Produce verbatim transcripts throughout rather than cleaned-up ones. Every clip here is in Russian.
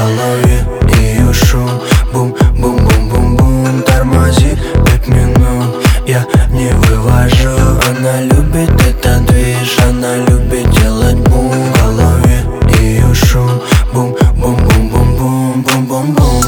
голове ее шум. Бум-бум-бум-бум-бум, тормози пять минут, я не вывожу. Она любит этот движ, она любит делать бум. В голове ее шум. Бум-бум-бум-бум-бум-бум-бум-бум.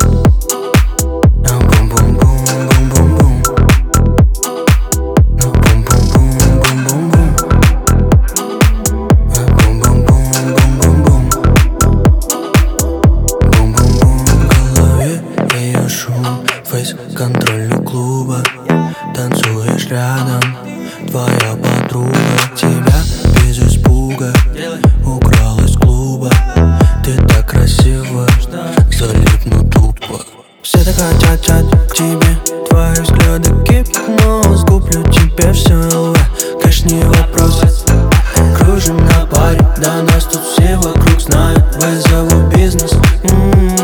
Фейс-контроль клуба, танцуешь рядом, твоя подруга тебя без испуга украл из клуба. Ты так красива, залипну тупо. Все так хотят к тебе, твои взгляды гипноз. Куплю тебе все ЛВ, кэш не вопрос. Кружим на паре, да нас тут все вокруг знают. Вызову бизнес. М-м-м.